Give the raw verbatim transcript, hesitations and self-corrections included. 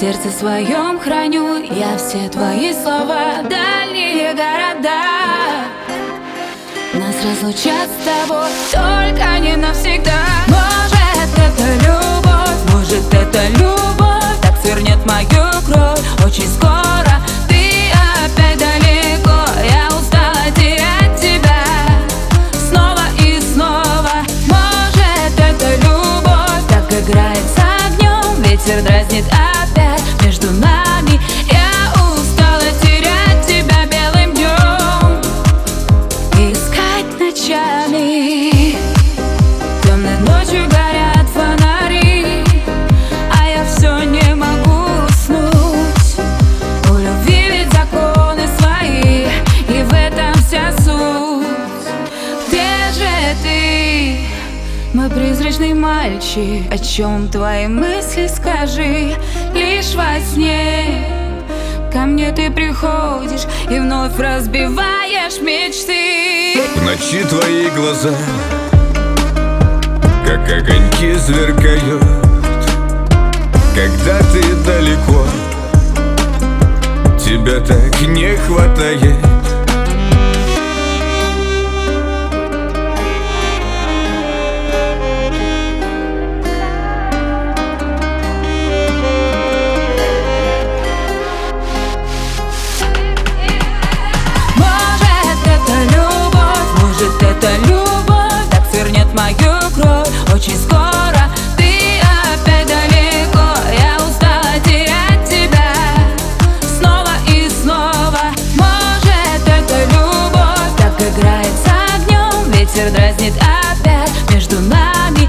сердце своем храню я все твои слова. Дальние города нас разлучат с тобой, только не навсегда. Может, это любовь, может, это любовь так свернет мою кровь. Очень скоро ты опять далеко, я устала терять тебя снова и снова. Может, это любовь так играет с огнем, ветер дразнит опять между нами. Я устала терять тебя белым днем, искать ночами. Темной ночью горят фонари, а я все не могу уснуть. У любви ведь законы свои, и в этом вся суть. Где же ты, мой призрачный мальчик? О чем твои мысли, скажи? Лишь во сне ко мне ты приходишь и вновь разбиваешь мечты. В ночи твои глаза, как огоньки, сверкают. Когда ты далеко, тебя так не хватает. Может, это любовь так свернет мою кровь. Очень скоро ты опять далеко, я устала терять тебя снова и снова. Может, это любовь так играет с огнем, ветер дразнит опять между нами.